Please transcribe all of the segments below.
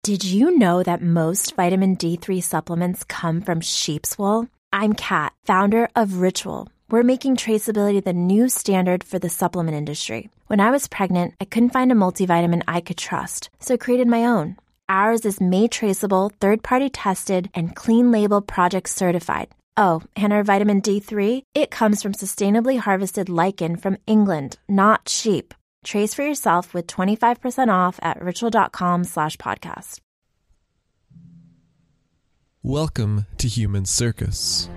Did you know that most vitamin D3 supplements come from sheep's wool? I'm Kat, founder of Ritual. We're making traceability the new standard for the supplement industry. When I was pregnant, I couldn't find a multivitamin I could trust, so I created my own. Ours is made traceable, third-party tested, and clean label project certified. Oh, and our vitamin D3? It comes from sustainably harvested lichen from England, not sheep. Trace for yourself with 25% off at ritual.com/podcast. Welcome to Human Circus.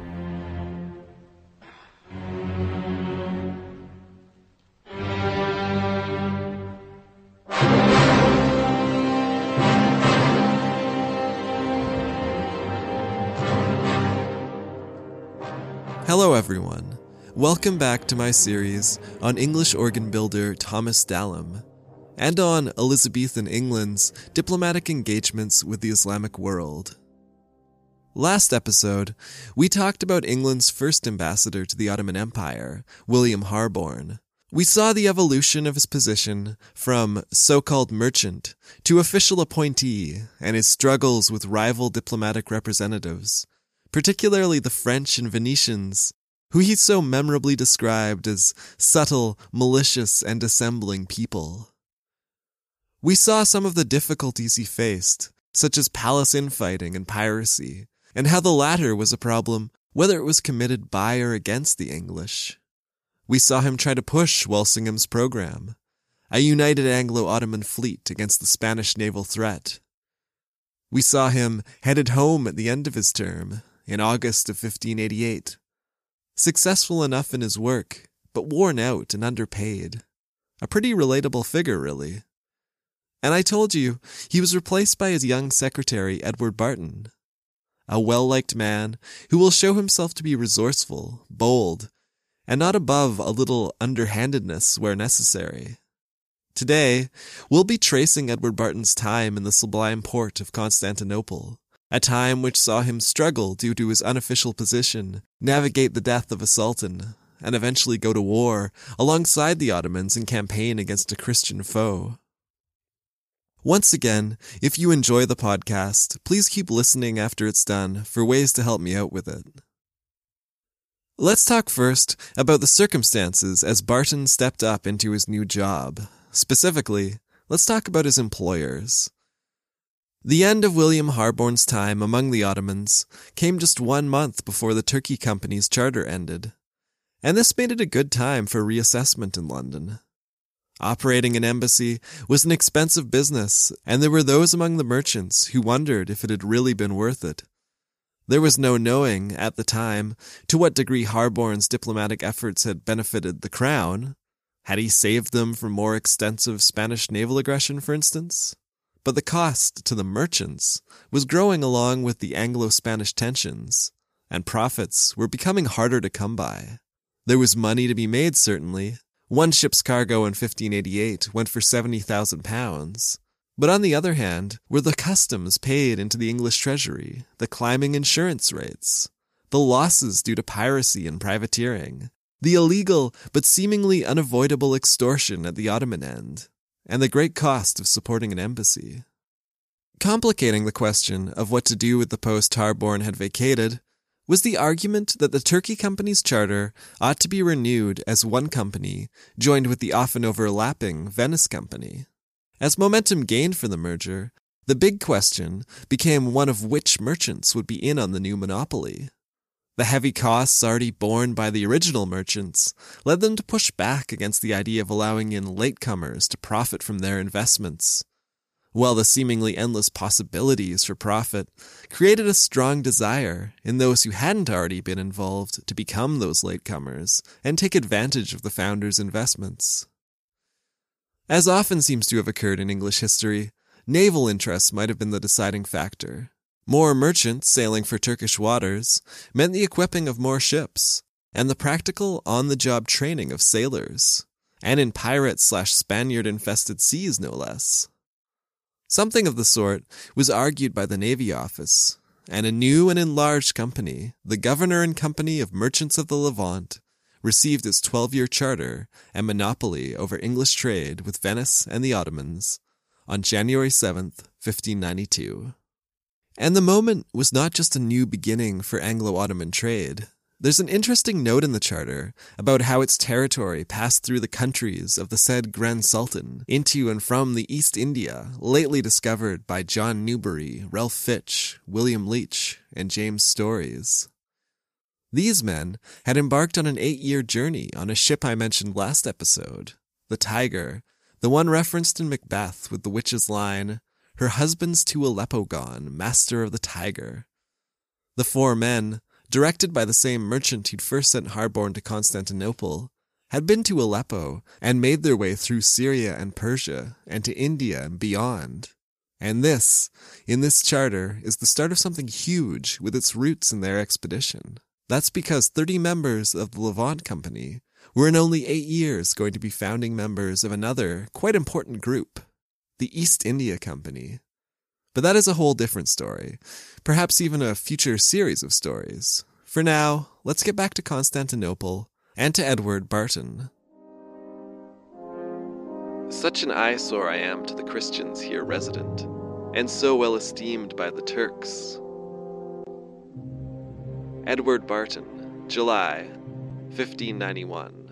Hello everyone. Welcome back to my series on English organ builder Thomas Dallam and on Elizabethan England's diplomatic engagements with the Islamic world. Last episode, we talked about England's first ambassador to the Ottoman Empire, William Harborne. We saw the evolution of his position from so-called merchant to official appointee and his struggles with rival diplomatic representatives, particularly the French and Venetians, who he so memorably described as subtle, malicious, and dissembling people. We saw some of the difficulties he faced, such as palace infighting and piracy, and how the latter was a problem whether it was committed by or against the English. We saw him try to push Walsingham's program, a united Anglo-Ottoman fleet against the Spanish naval threat. We saw him headed home at the end of his term, in August of 1588, successful enough in his work, but worn out and underpaid. A pretty relatable figure, really. And I told you, he was replaced by his young secretary, Edward Barton, a well-liked man who will show himself to be resourceful, bold, and not above a little underhandedness where necessary. Today, we'll be tracing Edward Barton's time in the sublime port of Constantinople, a time which saw him struggle due to his unofficial position, navigate the death of a sultan, and eventually go to war alongside the Ottomans and campaign against a Christian foe. Once again, if you enjoy the podcast, please keep listening after it's done for ways to help me out with it. Let's talk first about the circumstances as Barton stepped up into his new job. Specifically, let's talk about his employers. The end of William Harborne's time among the Ottomans came just 1 month before the Turkey Company's charter ended, and this made it a good time for reassessment in London. Operating an embassy was an expensive business, and there were those among the merchants who wondered if it had really been worth it. There was no knowing, at the time, to what degree Harborne's diplomatic efforts had benefited the crown. Had he saved them from more extensive Spanish naval aggression, for instance? But the cost to the merchants was growing along with the Anglo-Spanish tensions, and profits were becoming harder to come by. There was money to be made, certainly. One ship's cargo in 1588 went for £70,000. But on the other hand were the customs paid into the English treasury, the climbing insurance rates, the losses due to piracy and privateering, the illegal but seemingly unavoidable extortion at the Ottoman end, and the great cost of supporting an embassy. Complicating the question of what to do with the post Harborne had vacated was the argument that the Turkey Company's charter ought to be renewed as one company, joined with the often overlapping Venice Company. As momentum gained for the merger, the big question became one of which merchants would be in on the new monopoly. The heavy costs already borne by the original merchants led them to push back against the idea of allowing in latecomers to profit from their investments, while the seemingly endless possibilities for profit created a strong desire in those who hadn't already been involved to become those latecomers and take advantage of the founders' investments. As often seems to have occurred in English history, naval interests might have been the deciding factor. More merchants sailing for Turkish waters meant the equipping of more ships, and the practical on-the-job training of sailors, and in pirate/Spaniard-infested seas no less. Something of the sort was argued by the Navy Office, and a new and enlarged company, the Governor and Company of Merchants of the Levant, received its 12-year charter and monopoly over English trade with Venice and the Ottomans, on January 7th, 1592. And the moment was not just a new beginning for Anglo-Ottoman trade. There's an interesting note in the charter about how its territory passed through the countries of the said Grand Sultan into and from the East India, lately discovered by John Newbery, Ralph Fitch, William Leach, and James Stories. These men had embarked on an 8-year journey on a ship I mentioned last episode, the Tiger, the one referenced in Macbeth with the witch's line, "Her husband's to Aleppo gone, master of the Tiger." The 4 men, directed by the same merchant who'd first sent Harborne to Constantinople, had been to Aleppo and made their way through Syria and Persia and to India and beyond. And this, in this charter, is the start of something huge with its roots in their expedition. That's because 30 members of the Levant Company were in only 8 years going to be founding members of another, quite important group, the East India Company. But that is a whole different story, perhaps even a future series of stories. For now, let's get back to Constantinople and to Edward Barton. Such an eyesore I am to the Christians here resident, and so well esteemed by the Turks. Edward Barton, July, 1591.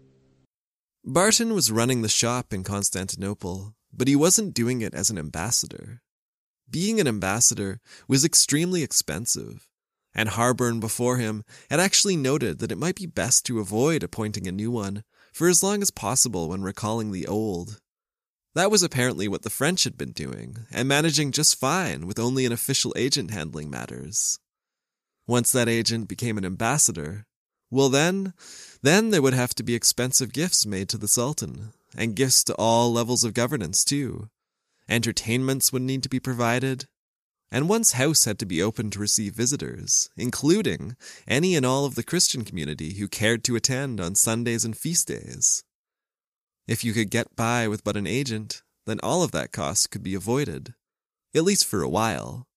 Barton was running the shop in Constantinople, but he wasn't doing it as an ambassador. Being an ambassador was extremely expensive, and Harborne before him had actually noted that it might be best to avoid appointing a new one for as long as possible when recalling the old. That was apparently what the French had been doing, and managing just fine with only an official agent handling matters. Once that agent became an ambassador, well then there would have to be expensive gifts made to the Sultan, and gifts to all levels of governance too. Entertainments would need to be provided, and one's house had to be open to receive visitors, including any and all of the Christian community who cared to attend on Sundays and feast days. If you could get by with but an agent, then all of that cost could be avoided, at least for a while.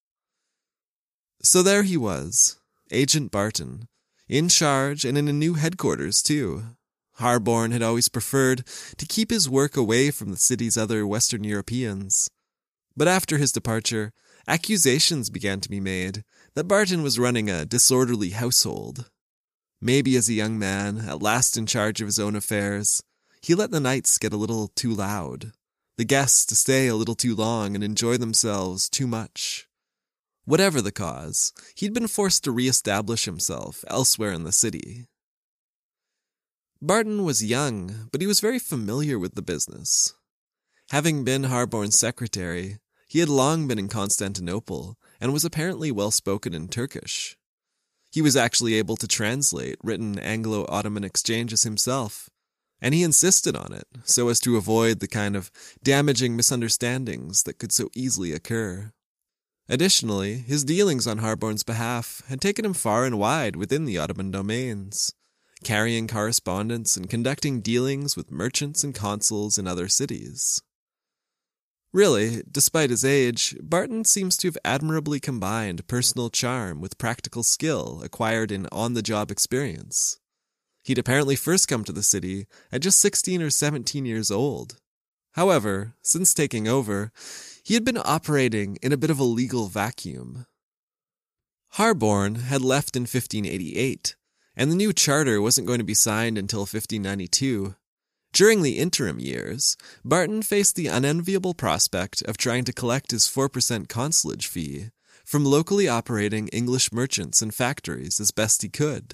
So there he was, Agent Barton, in charge and in a new headquarters too. Harborne had always preferred to keep his work away from the city's other Western Europeans. But after his departure, accusations began to be made that Barton was running a disorderly household. Maybe as a young man, at last in charge of his own affairs, he let the nights get a little too loud, the guests to stay a little too long and enjoy themselves too much. Whatever the cause, he'd been forced to re-establish himself elsewhere in the city. Barton was young, but he was very familiar with the business. Having been Harborne's secretary, he had long been in Constantinople and was apparently well-spoken in Turkish. He was actually able to translate written Anglo-Ottoman exchanges himself, and he insisted on it so as to avoid the kind of damaging misunderstandings that could so easily occur. Additionally, his dealings on Harborne's behalf had taken him far and wide within the Ottoman domains, carrying correspondence and conducting dealings with merchants and consuls in other cities. Really, despite his age, Barton seems to have admirably combined personal charm with practical skill acquired in on-the-job experience. He'd apparently first come to the city at just 16 or 17 years old. However, since taking over, he had been operating in a bit of a legal vacuum. Harborne had left in 1588, and the new charter wasn't going to be signed until 1592. During the interim years, Barton faced the unenviable prospect of trying to collect his 4% consulage fee from locally operating English merchants and factories as best he could.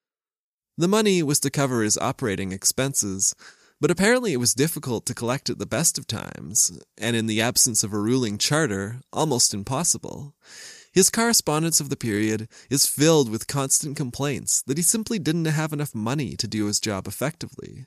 The money was to cover his operating expenses, but apparently it was difficult to collect at the best of times, and in the absence of a ruling charter, almost impossible. His correspondence of the period is filled with constant complaints that he simply didn't have enough money to do his job effectively.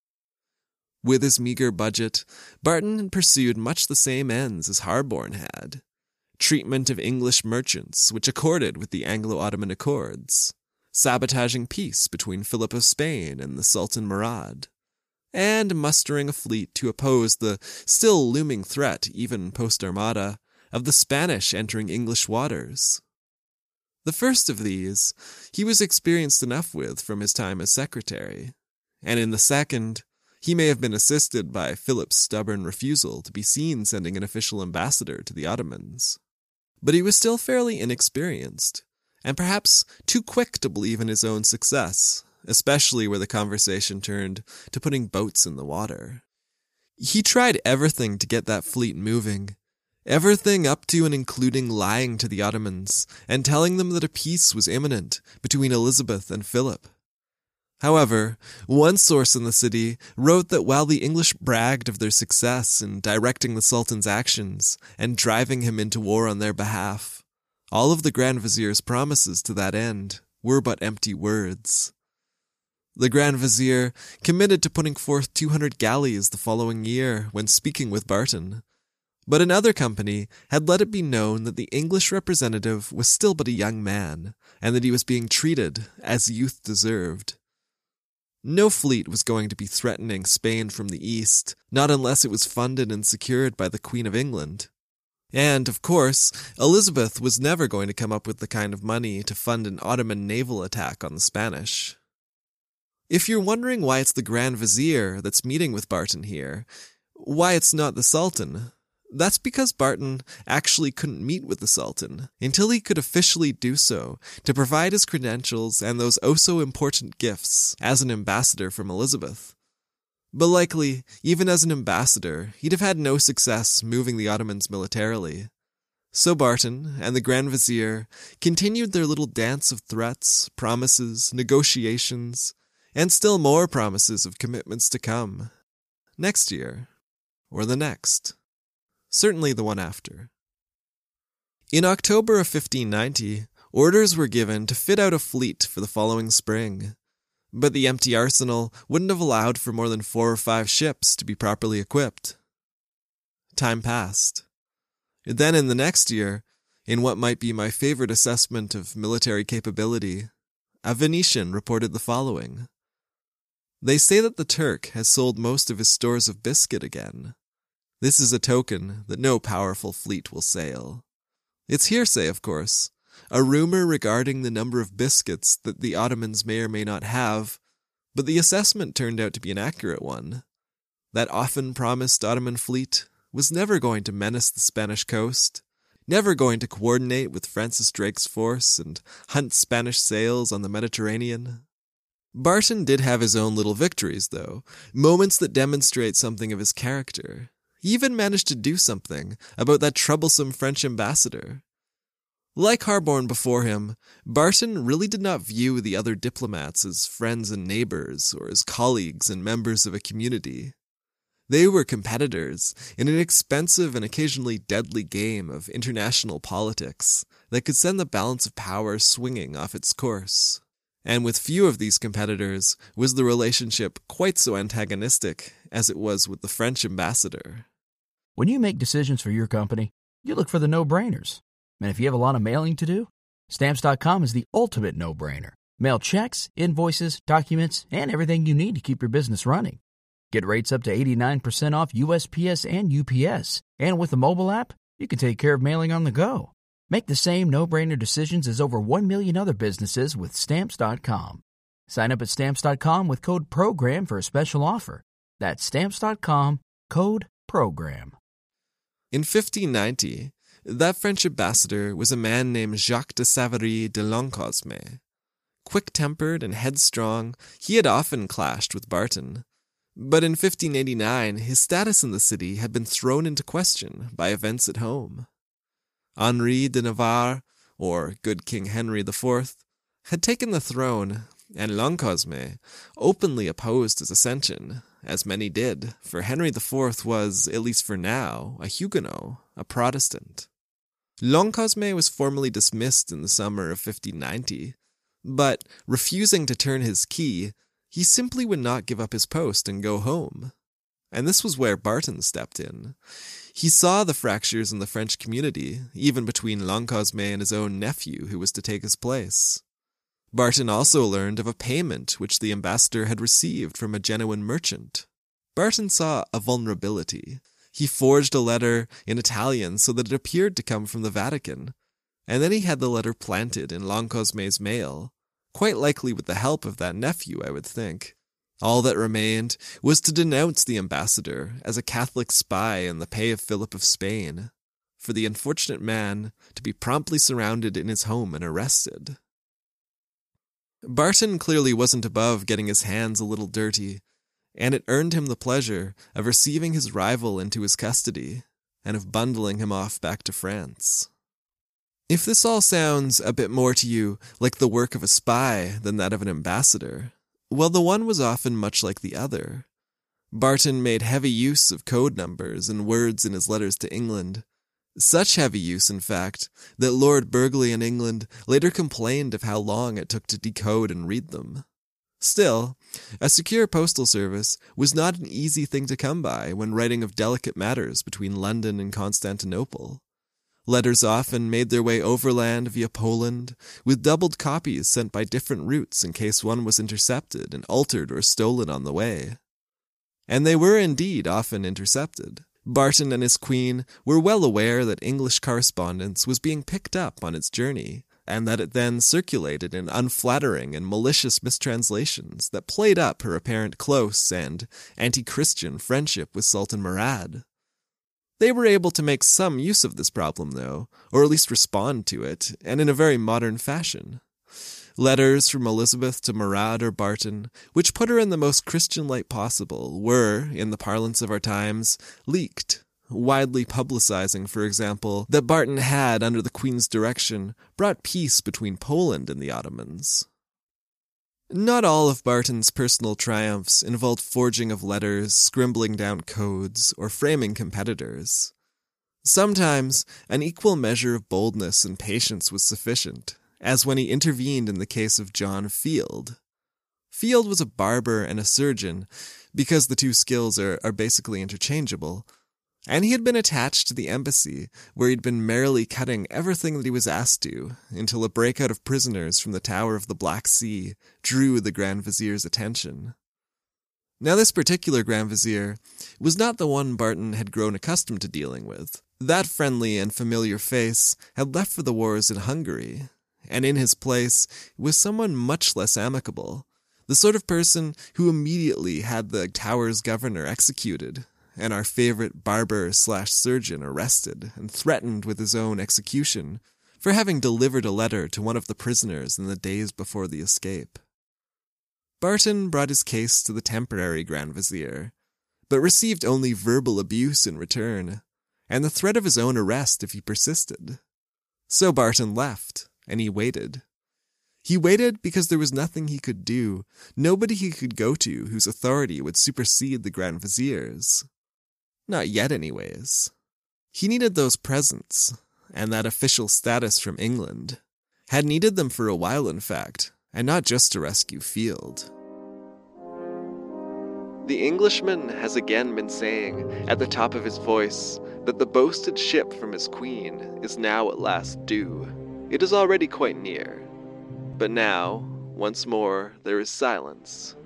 With his meager budget, Barton had pursued much the same ends as Harborne had. Treatment of English merchants, which accorded with the Anglo-Ottoman Accords. Sabotaging peace between Philip of Spain and the Sultan Murad. And mustering a fleet to oppose the still looming threat, even post-Armada, of the Spanish entering English waters. The first of these, he was experienced enough with from his time as secretary, and in the second, He may have been assisted by Philip's stubborn refusal to be seen sending an official ambassador to the Ottomans. But he was still fairly inexperienced, and perhaps too quick to believe in his own success, especially where the conversation turned to putting boats in the water. He tried everything to get that fleet moving, everything up to and including lying to the Ottomans and telling them that a peace was imminent between Elizabeth and Philip. However, one source in the city wrote that while the English bragged of their success in directing the Sultan's actions and driving him into war on their behalf, all of the Grand Vizier's promises to that end were but empty words. The Grand Vizier committed to putting forth 200 galleys the following year when speaking with Barton, but another company had let it be known that the English representative was still but a young man, and that he was being treated as youth deserved. No fleet was going to be threatening Spain from the east, not unless it was funded and secured by the Queen of England. And, of course, Elizabeth was never going to come up with the kind of money to fund an Ottoman naval attack on the Spanish. If you're wondering why it's the Grand Vizier that's meeting with Barton here, why it's not the Sultan, that's because Barton actually couldn't meet with the Sultan until he could officially do so to provide his credentials and those oh-so-important gifts as an ambassador from Elizabeth. But likely, even as an ambassador, he'd have had no success moving the Ottomans militarily. So Barton and the Grand Vizier continued their little dance of threats, promises, negotiations, and still more promises of commitments to come. Next year, or the next. Certainly the one after. In October of 1590, orders were given to fit out a fleet for the following spring, but the empty arsenal wouldn't have allowed for more than 4 or 5 ships to be properly equipped. Time passed. Then in the next year, in what might be my favorite assessment of military capability, a Venetian reported the following. They say that the Turk has sold most of his stores of biscuit again. This is a token that no powerful fleet will sail. It's hearsay, of course, a rumor regarding the number of biscuits that the Ottomans may or may not have, but the assessment turned out to be an accurate one. That often promised Ottoman fleet was never going to menace the Spanish coast, never going to coordinate with Francis Drake's force and hunt Spanish sails on the Mediterranean. Barton did have his own little victories, though, moments that demonstrate something of his character. He even managed to do something about that troublesome French ambassador. Like Harborne before him, Barton really did not view the other diplomats as friends and neighbors or as colleagues and members of a community. They were competitors in an expensive and occasionally deadly game of international politics that could send the balance of power swinging off its course. And with few of these competitors was the relationship quite so antagonistic as it was with the French ambassador. When you make decisions for your company, you look for the no-brainers. And if you have a lot of mailing to do, Stamps.com is the ultimate no-brainer. Mail checks, invoices, documents, and everything you need to keep your business running. Get rates up to 89% off USPS and UPS. And with the mobile app, you can take care of mailing on the go. Make the same no-brainer decisions as over 1 million other businesses with Stamps.com. Sign up at Stamps.com with code PROGRAM for a special offer. That's Stamps.com, code PROGRAM. In 1590, that French ambassador was a man named Jacques de Savary de Lancosme. Quick-tempered and headstrong, he had often clashed with Barton. But in 1589, his status in the city had been thrown into question by events at home. Henri de Navarre, or Good King Henry IV, had taken the throne, and Lancosme openly opposed his ascension, as many did, for Henry IV was, at least for now, a Huguenot, a Protestant. Lancosme was formally dismissed in the summer of 1590, but, refusing to turn his key, he simply would not give up his post and go home. And this was where Barton stepped in. He saw the fractures in the French community, even between Lancosme and his own nephew who was to take his place. Barton also learned of a payment which the ambassador had received from a genuine merchant. Barton saw a vulnerability. He forged a letter in Italian so that it appeared to come from the Vatican, and then he had the letter planted in Lancosme's mail, quite likely with the help of that nephew, I would think. All that remained was to denounce the ambassador as a Catholic spy in the pay of Philip of Spain, for the unfortunate man to be promptly surrounded in his home and arrested. Barton clearly wasn't above getting his hands a little dirty, and it earned him the pleasure of receiving his rival into his custody and of bundling him off back to France. If this all sounds a bit more to you like the work of a spy than that of an ambassador, well, the one was often much like the other. Barton made heavy use of code numbers and words in his letters to England. Such heavy use, in fact, that Lord Burghley in England later complained of how long it took to decode and read them. Still, a secure postal service was not an easy thing to come by when writing of delicate matters between London and Constantinople. Letters often made their way overland via Poland, with doubled copies sent by different routes in case one was intercepted and altered or stolen on the way. And they were indeed often intercepted. Barton and his queen were well aware that English correspondence was being picked up on its journey, and that it then circulated in unflattering and malicious mistranslations that played up her apparent close and anti-Christian friendship with Sultan Murad. They were able to make some use of this problem, though, or at least respond to it, and in a very modern fashion. Letters from Elizabeth to Murad or Barton, which put her in the most Christian light possible, were, in the parlance of our times, leaked, widely publicizing, for example, that Barton had, under the Queen's direction, brought peace between Poland and the Ottomans. Not all of Barton's personal triumphs involved forging of letters, scribbling down codes, or framing competitors. Sometimes, an equal measure of boldness and patience was sufficient, as when he intervened in the case of John Field. Field was a barber and a surgeon, because the two skills are basically interchangeable, and he had been attached to the embassy, where he'd been merrily cutting everything that he was asked to, until a breakout of prisoners from the Tower of the Black Sea drew the Grand Vizier's attention. Now this particular Grand Vizier was not the one Barton had grown accustomed to dealing with. That friendly and familiar face had left for the wars in Hungary, and in his place was someone much less amicable, the sort of person who immediately had the Tower's governor executed, and our favorite barber/surgeon arrested and threatened with his own execution for having delivered a letter to one of the prisoners in the days before the escape. Barton brought his case to the temporary Grand Vizier, but received only verbal abuse in return, and the threat of his own arrest if he persisted. So Barton left, and he waited. He waited because there was nothing he could do, nobody he could go to whose authority would supersede the Grand Vizier's. Not yet, anyways. He needed those presents, and that official status from England. Had needed them for a while, in fact, and not just to rescue Field. The Englishman has again been saying, at the top of his voice, that the boasted ship from his queen is now at last due. It is already quite near. But now, once more, there is silence.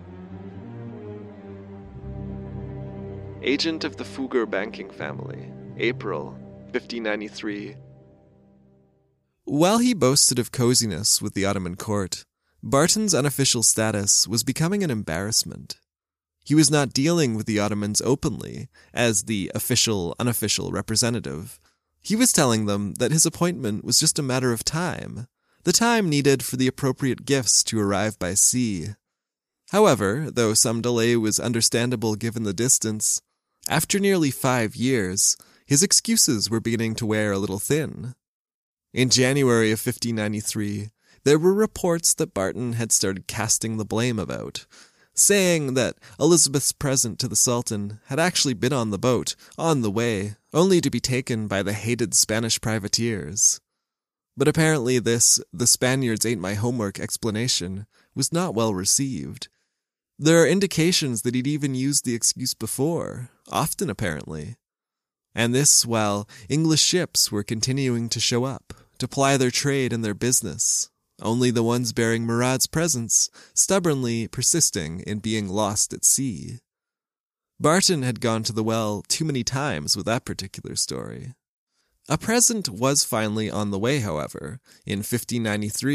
Agent of the Fugger banking family, April, 1593. While he boasted of coziness with the Ottoman court, Barton's unofficial status was becoming an embarrassment. He was not dealing with the Ottomans openly, as the official-unofficial representative. He was telling them that his appointment was just a matter of time, the time needed for the appropriate gifts to arrive by sea. However, though some delay was understandable given the distance, after nearly 5 years, his excuses were beginning to wear a little thin. In January of 1593, there were reports that Barton had started casting the blame about, saying that Elizabeth's present to the Sultan had actually been on the boat, on the way, only to be taken by the hated Spanish privateers. But apparently this, the Spaniards ain't my homework explanation, was not well received. There are indications that he'd even used the excuse before, often apparently. And this while English ships were continuing to show up, to ply their trade and their business, only the ones bearing Murad's presence stubbornly persisting in being lost at sea. Barton had gone to the well too many times with that particular story. A present was finally on the way, however, in 1593,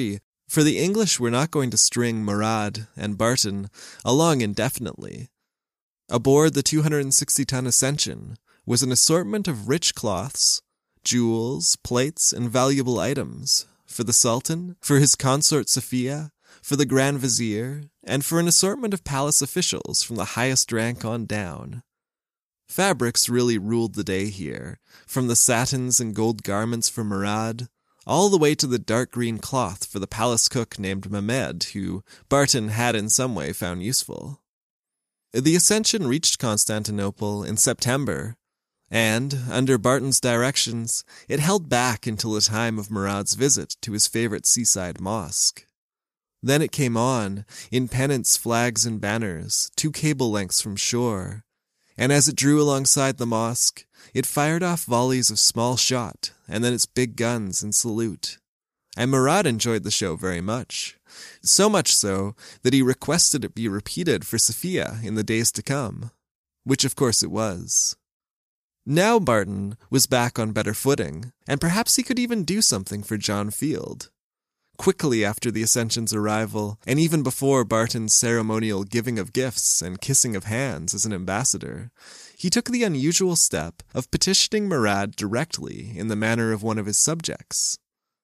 For the English were not going to string Murad and Barton along indefinitely. Aboard the 260-ton Ascension was an assortment of rich cloths, jewels, plates, and valuable items for the Sultan, for his consort Sophia, for the Grand Vizier, and for an assortment of palace officials from the highest rank on down. Fabrics really ruled the day here, from the satins and gold garments for Murad, all the way to the dark green cloth for the palace cook named Mehmed, who Barton had in some way found useful. The Ascension reached Constantinople in September, and, under Barton's directions, it held back until the time of Murad's visit to his favorite seaside mosque. Then it came on, in pennants, flags, and banners, 2 cable lengths from shore, and as it drew alongside the mosque, it fired off volleys of small shot, and then its big guns in salute. And Murad enjoyed the show very much. So much so that he requested it be repeated for Sophia in the days to come, which of course it was. Now Barton was back on better footing, and perhaps he could even do something for John Field. Quickly after the Ascension's arrival, and even before Barton's ceremonial giving of gifts and kissing of hands as an ambassador, he took the unusual step of petitioning Murad directly in the manner of one of his subjects.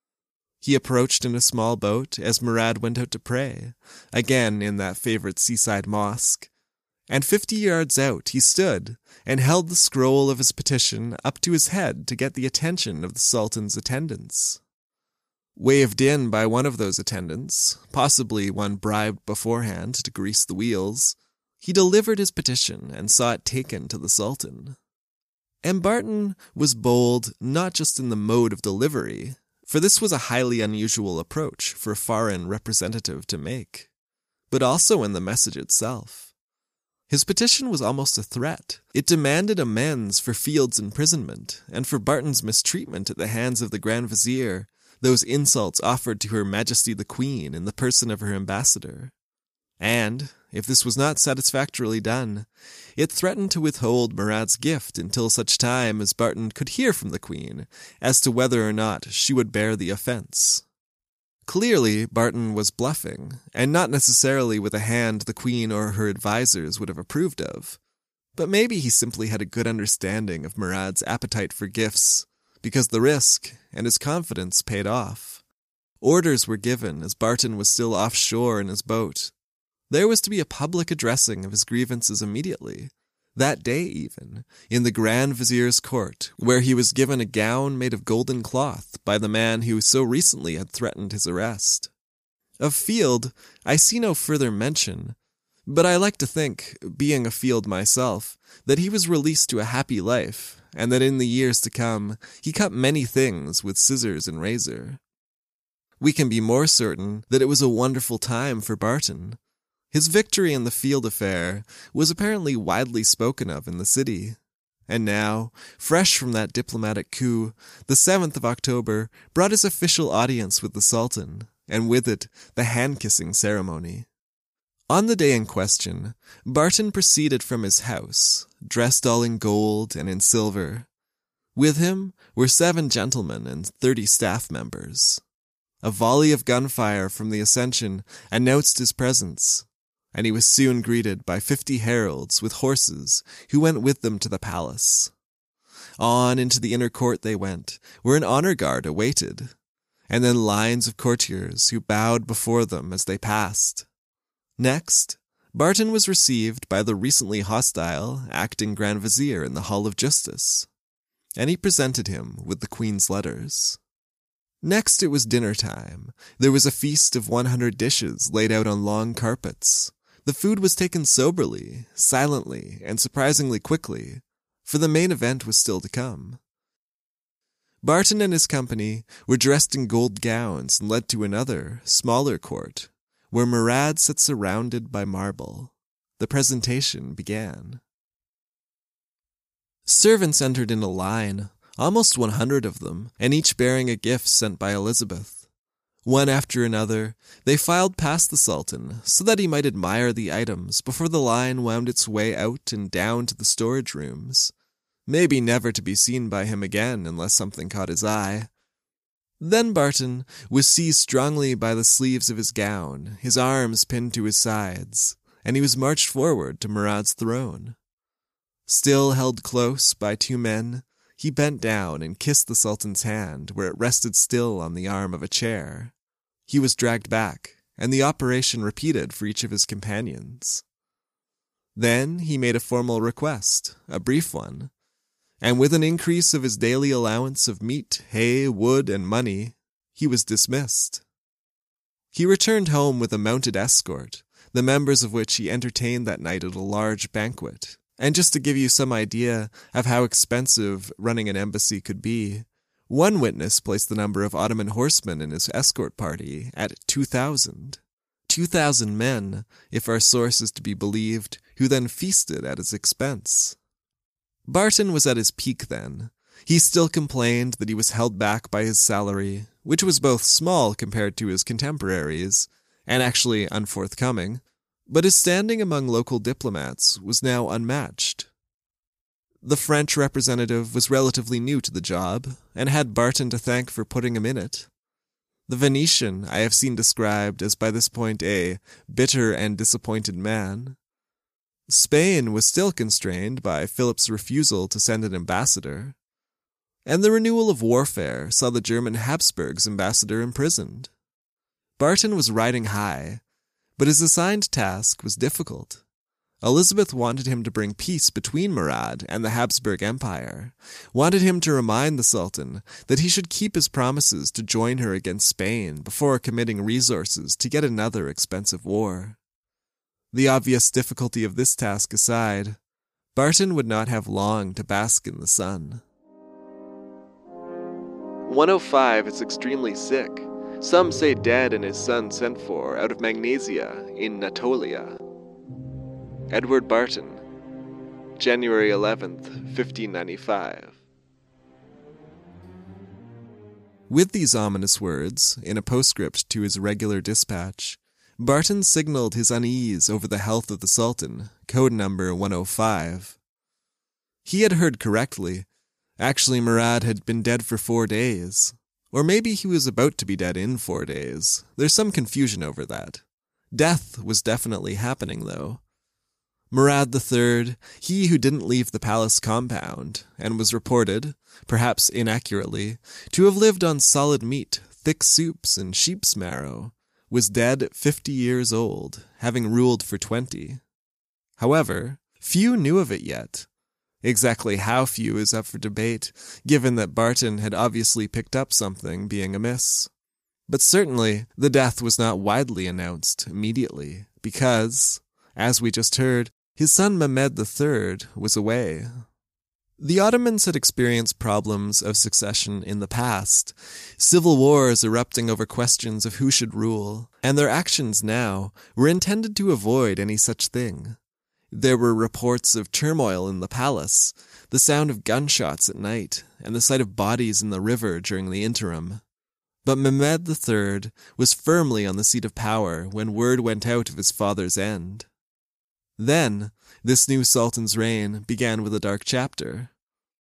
He approached in a small boat as Murad went out to pray, again in that favorite seaside mosque, and 50 yards out he stood and held the scroll of his petition up to his head to get the attention of the Sultan's attendants. Waved in by one of those attendants, possibly one bribed beforehand to grease the wheels, he delivered his petition and saw it taken to the Sultan. And Barton was bold not just in the mode of delivery, for this was a highly unusual approach for a foreign representative to make, but also in the message itself. His petition was almost a threat. It demanded amends for Field's imprisonment and for Barton's mistreatment at the hands of the Grand Vizier, those insults offered to Her Majesty the Queen in the person of her ambassador. And, if this was not satisfactorily done, it threatened to withhold Murad's gift until such time as Barton could hear from the Queen as to whether or not she would bear the offense. Clearly, Barton was bluffing, and not necessarily with a hand the Queen or her advisors would have approved of, but maybe he simply had a good understanding of Murad's appetite for gifts, because the risk and his confidence paid off. Orders were given as Barton was still offshore in his boat. There was to be a public addressing of his grievances immediately, that day even, in the Grand Vizier's court, where he was given a gown made of golden cloth by the man who so recently had threatened his arrest. Of Field, I see no further mention, but I like to think, being a Field myself, that he was released to a happy life, and that in the years to come, he cut many things with scissors and razor. We can be more certain that it was a wonderful time for Barton. His victory in the Field affair was apparently widely spoken of in the city. And now, fresh from that diplomatic coup, the 7th of October brought his official audience with the Sultan, and with it, the hand-kissing ceremony. On the day in question, Barton proceeded from his house, dressed all in gold and in silver. With him were 7 gentlemen and 30 staff members. A volley of gunfire from the Ascension announced his presence, and he was soon greeted by 50 heralds with horses who went with them to the palace. On into the inner court they went, where an honor guard awaited, and then lines of courtiers who bowed before them as they passed. Next, Barton was received by the recently hostile acting Grand Vizier in the Hall of Justice, and he presented him with the Queen's letters. Next it was dinner time. There was a feast of 100 dishes laid out on long carpets. The food was taken soberly, silently, and surprisingly quickly, for the main event was still to come. Barton and his company were dressed in gold gowns and led to another, smaller court, where Murad sat surrounded by marble. The presentation began. Servants entered in a line, almost 100 of them, and each bearing a gift sent by Elizabeth. One after another, they filed past the Sultan so that he might admire the items before the line wound its way out and down to the storage rooms, maybe never to be seen by him again unless something caught his eye. Then Barton was seized strongly by the sleeves of his gown, his arms pinned to his sides, and he was marched forward to Murad's throne. Still held close by two men, he bent down and kissed the Sultan's hand where it rested still on the arm of a chair. He was dragged back, and the operation repeated for each of his companions. Then he made a formal request, a brief one, and with an increase of his daily allowance of meat, hay, wood, and money, he was dismissed. He returned home with a mounted escort, the members of which he entertained that night at a large banquet. And just to give you some idea of how expensive running an embassy could be, one witness placed the number of Ottoman horsemen in his escort party at 2,000. 2,000 men, if our source is to be believed, who then feasted at his expense. Barton was at his peak then. He still complained that he was held back by his salary, which was both small compared to his contemporaries, and actually unforthcoming, but his standing among local diplomats was now unmatched. The French representative was relatively new to the job, and had Barton to thank for putting him in it. The Venetian I have seen described as by this point a bitter and disappointed man. Spain was still constrained by Philip's refusal to send an ambassador, and the renewal of warfare saw the German Habsburg's ambassador imprisoned. Barton was riding high, but his assigned task was difficult. Elizabeth wanted him to bring peace between Murad and the Habsburg Empire, wanted him to remind the Sultan that he should keep his promises to join her against Spain before committing resources to yet another expensive war. The obvious difficulty of this task aside, Barton would not have long to bask in the sun. 105 is extremely sick. Some say dead and his son sent for out of Magnesia in Natolia. Edward Barton, January 11th, 1595. With these ominous words, in a postscript to his regular dispatch, Barton signaled his unease over the health of the Sultan, code number 105. He had heard correctly. Actually, Murad had been dead for 4 days. Or maybe he was about to be dead in 4 days. There's some confusion over that. Death was definitely happening, though. Murad III, he who didn't leave the palace compound, and was reported, perhaps inaccurately, to have lived on solid meat, thick soups, and sheep's marrow, was dead at 50 years old, having ruled for 20. However, few knew of it yet. Exactly how few is up for debate, given that Barton had obviously picked up something being amiss. But certainly, the death was not widely announced immediately, because, as we just heard, his son Mehmed III was away. The Ottomans had experienced problems of succession in the past, civil wars erupting over questions of who should rule, and their actions now were intended to avoid any such thing. There were reports of turmoil in the palace, the sound of gunshots at night, and the sight of bodies in the river during the interim. But Mehmed III was firmly on the seat of power when word went out of his father's end. Then, this new sultan's reign began with a dark chapter.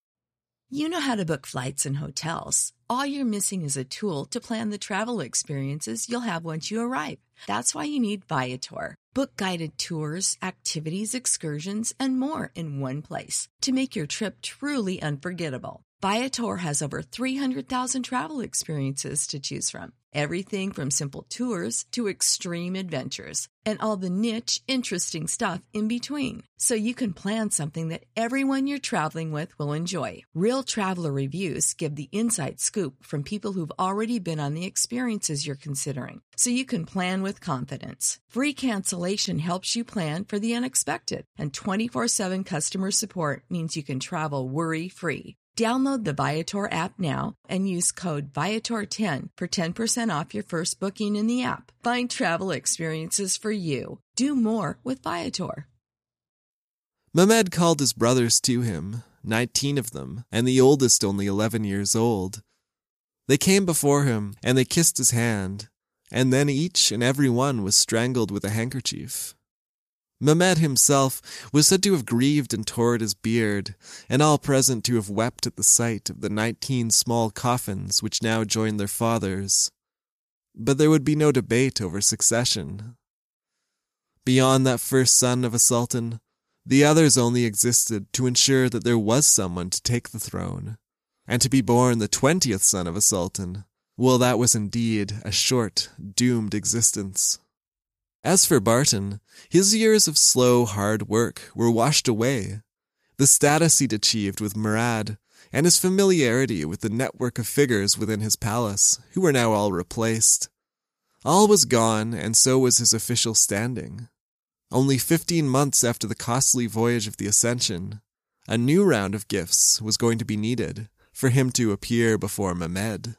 You know how to book flights and hotels. All you're missing is a tool to plan the travel experiences you'll have once you arrive. That's why you need Viator. Book guided tours, activities, excursions, and more in one place to make your trip truly unforgettable. Viator has over 300,000 travel experiences to choose from. Everything from simple tours to extreme adventures and all the niche, interesting stuff in between. So you can plan something that everyone you're traveling with will enjoy. Real traveler reviews give the inside scoop from people who've already been on the experiences you're considering. So you can plan with confidence. Free cancellation helps you plan for the unexpected. And 24/7 customer support means you can travel worry-free. Download the Viator app now and use code Viator10 for 10% off your first booking in the app. Find travel experiences for you. Do more with Viator. Mehmed called his brothers to him, 19 of them, and the oldest only 11 years old. They came before him, and they kissed his hand, and then each and every one was strangled with a handkerchief. Mehmed himself was said to have grieved and tore at his beard, and all present to have wept at the sight of the 19 small coffins which now joined their fathers. But there would be no debate over succession. Beyond that first son of a sultan, the others only existed to ensure that there was someone to take the throne, and to be born the 20th son of a sultan, well, that was indeed a short, doomed existence. As for Barton, his years of slow, hard work were washed away. The status he'd achieved with Murad, and his familiarity with the network of figures within his palace, who were now all replaced. All was gone, and so was his official standing. Only 15 months after the costly voyage of the Ascension, a new round of gifts was going to be needed for him to appear before Mehmed.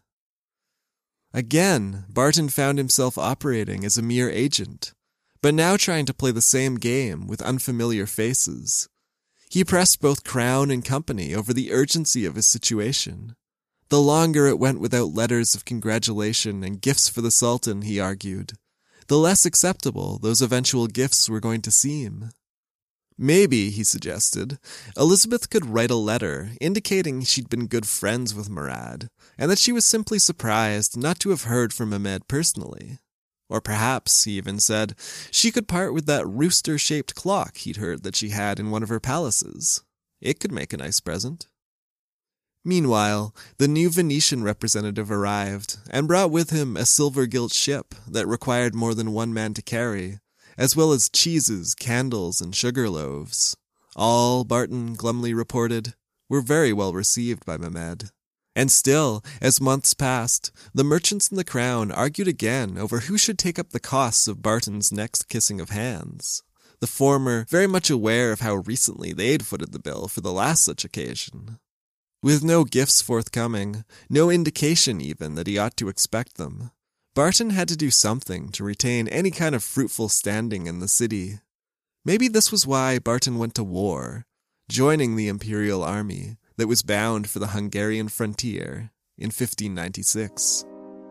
Again, Barton found himself operating as a mere agent, but now trying to play the same game with unfamiliar faces. He pressed both Crown and company over the urgency of his situation. The longer it went without letters of congratulation and gifts for the Sultan, he argued, the less acceptable those eventual gifts were going to seem. Maybe, he suggested, Elizabeth could write a letter indicating she'd been good friends with Murad, and that she was simply surprised not to have heard from Mehmed personally. Or perhaps, he even said, she could part with that rooster-shaped clock he'd heard that she had in one of her palaces. It could make a nice present. Meanwhile, the new Venetian representative arrived, and brought with him a silver-gilt ship that required more than one man to carry, as well as cheeses, candles, and sugar loaves. All, Barton glumly reported, were very well received by Mehmed. And still, as months passed, the merchants in the Crown argued again over who should take up the costs of Barton's next kissing of hands. The former very much aware of how recently they'd footed the bill for the last such occasion. With no gifts forthcoming, no indication even that he ought to expect them, Barton had to do something to retain any kind of fruitful standing in the city. Maybe this was why Barton went to war, joining the imperial army that was bound for the Hungarian frontier in 1596.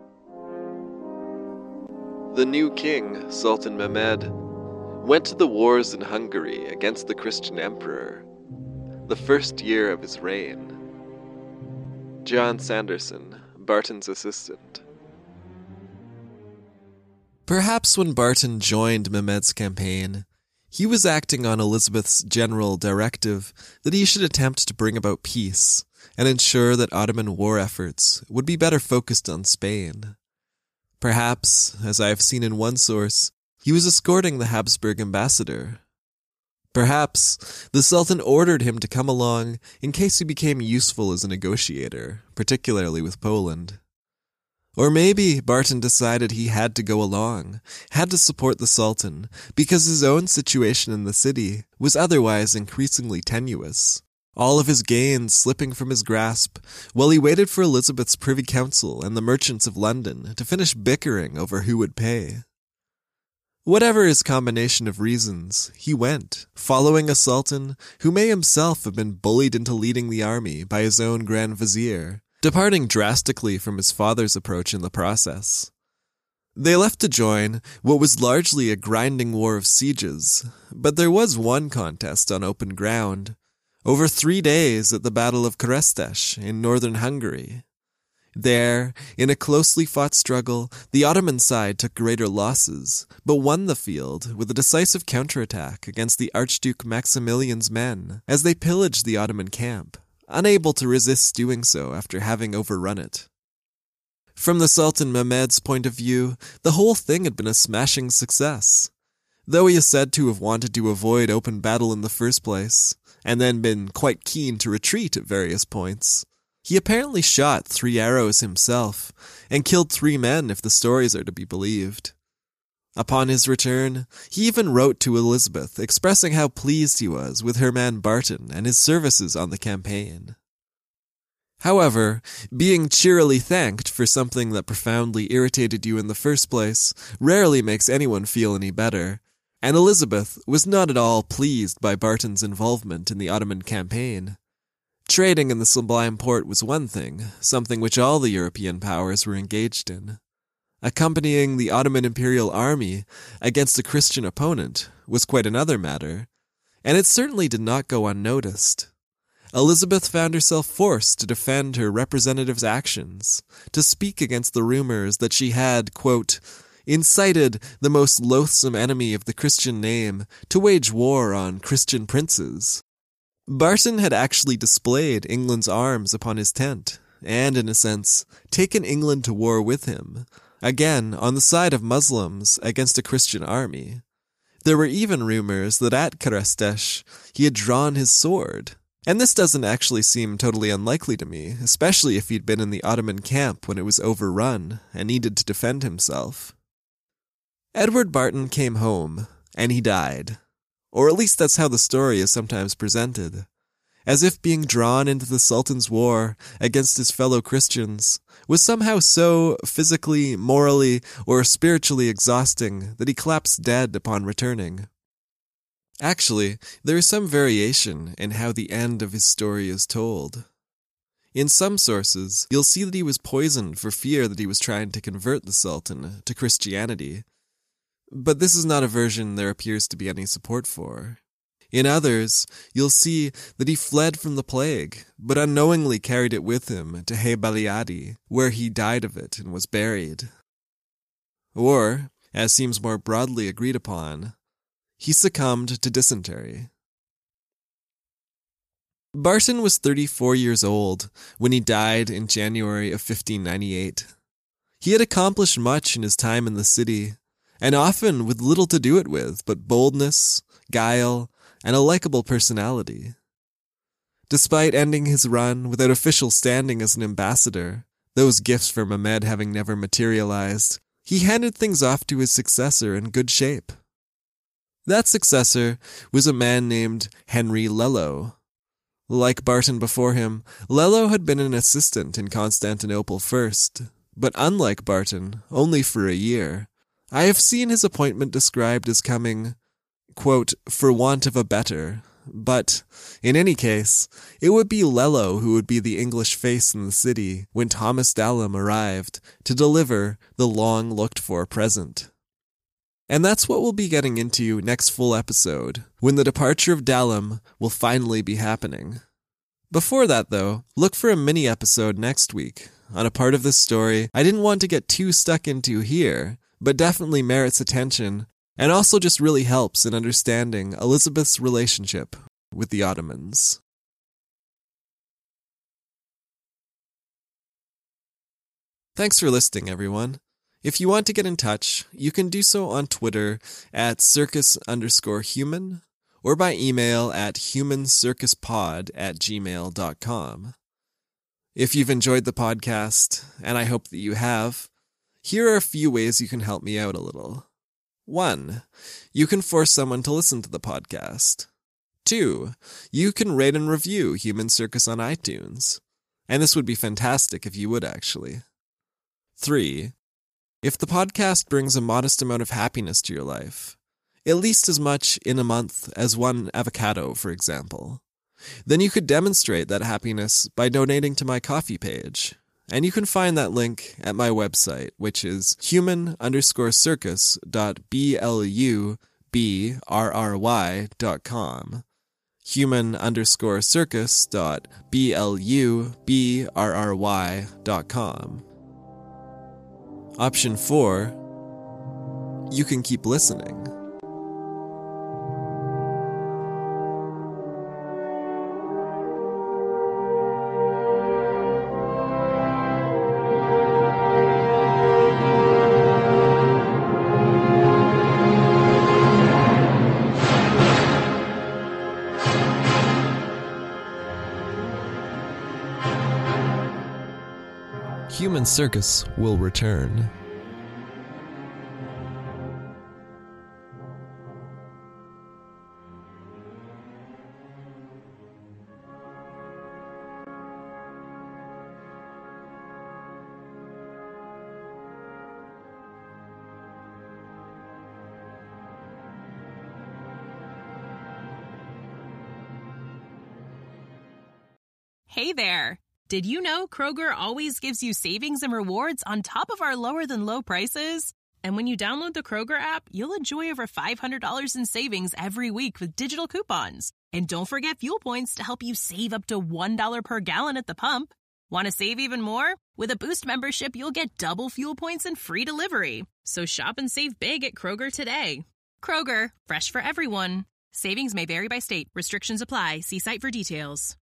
The new king, Sultan Mehmed, went to the wars in Hungary against the Christian emperor, the first year of his reign. John Sanderson, Barton's assistant. Perhaps when Barton joined Mehmed's campaign, he was acting on Elizabeth's general directive that he should attempt to bring about peace and ensure that Ottoman war efforts would be better focused on Spain. Perhaps, as I have seen in one source, he was escorting the Habsburg ambassador. Perhaps the Sultan ordered him to come along in case he became useful as a negotiator, particularly with Poland. Or maybe Barton decided he had to go along, had to support the Sultan, because his own situation in the city was otherwise increasingly tenuous, all of his gains slipping from his grasp, while he waited for Elizabeth's Privy Council and the merchants of London to finish bickering over who would pay. Whatever his combination of reasons, he went, following a sultan who may himself have been bullied into leading the army by his own Grand Vizier, departing drastically from his father's approach in the process. They left to join what was largely a grinding war of sieges, but there was one contest on open ground, over 3 days at the Battle of Keresztes in northern Hungary. There, in a closely fought struggle, the Ottoman side took greater losses, but won the field with a decisive counterattack against the Archduke Maximilian's men as they pillaged the Ottoman camp, unable to resist doing so after having overrun it. From the Sultan Mehmed's point of view, the whole thing had been a smashing success. Though he is said to have wanted to avoid open battle in the first place, and then been quite keen to retreat at various points, he apparently shot 3 arrows himself, and killed 3 men if the stories are to be believed. Upon his return, he even wrote to Elizabeth expressing how pleased he was with her man Barton and his services on the campaign. However, being cheerily thanked for something that profoundly irritated you in the first place rarely makes anyone feel any better, and Elizabeth was not at all pleased by Barton's involvement in the Ottoman campaign. Trading in the Sublime Porte was one thing, something which all the European powers were engaged in. Accompanying the Ottoman Imperial Army against a Christian opponent was quite another matter, and it certainly did not go unnoticed. Elizabeth found herself forced to defend her representative's actions, to speak against the rumors that she had, quote, incited the most loathsome enemy of the Christian name to wage war on Christian princes. Barton had actually displayed England's arms upon his tent, and, in a sense, taken England to war with him, again on the side of Muslims against a Christian army. There were even rumors that at Kerestesh he had drawn his sword. And this doesn't actually seem totally unlikely to me, especially if he'd been in the Ottoman camp when it was overrun and needed to defend himself. Edward Barton came home, and he died. Or at least that's how the story is sometimes presented. As if being drawn into the Sultan's war against his fellow Christians was somehow so physically, morally, or spiritually exhausting that he collapsed dead upon returning. Actually, there is some variation in how the end of his story is told. In some sources, you'll see that he was poisoned for fear that he was trying to convert the Sultan to Christianity. But this is not a version there appears to be any support for. In others, you'll see that he fled from the plague, but unknowingly carried it with him to Heybaliadi, where he died of it and was buried. Or, as seems more broadly agreed upon, he succumbed to dysentery. Barton was 34 years old when he died in January of 1598. He had accomplished much in his time in the city, and often with little to do it with but boldness, guile, and a likable personality. Despite ending his run without official standing as an ambassador, those gifts for Mehmed having never materialized, he handed things off to his successor in good shape. That successor was a man named Henry Lello. Like Barton before him, Lello had been an assistant in Constantinople first, but unlike Barton, only for a year. I have seen his appointment described as coming, quote, for want of a better, but, in any case, it would be Lello who would be the English face in the city when Thomas Dallam arrived to deliver the long-looked-for present. And that's what we'll be getting into next full episode, when the departure of Dallam will finally be happening. Before that, though, look for a mini-episode next week on a part of this story I didn't want to get too stuck into here, but definitely merits attention, and also just really helps in understanding Elizabeth's relationship with the Ottomans. Thanks for listening, everyone. If you want to get in touch, you can do so on Twitter at circus_human or by email at humancircuspod@gmail.com. If you've enjoyed the podcast, and I hope that you have, here are a few ways you can help me out a little. 1. You can force someone to listen to the podcast. 2. You can rate and review Human Circus on iTunes. And this would be fantastic if you would, actually. 3. If the podcast brings a modest amount of happiness to your life, at least as much in a month as one avocado, for example, then you could demonstrate that happiness by donating to my Ko-fi page. And you can find that link at my website, which is human_circus.blubbrry.com. human_circus.blubbrry.com. Option 4, you can keep listening. Human Circus will return. Hey there. Did you know Kroger always gives you savings and rewards on top of our lower-than-low prices? And when you download the Kroger app, you'll enjoy over $500 in savings every week with digital coupons. And don't forget fuel points to help you save up to $1 per gallon at the pump. Want to save even more? With a Boost membership, you'll get double fuel points and free delivery. So shop and save big at Kroger today. Kroger, fresh for everyone. Savings may vary by state. Restrictions apply. See site for details.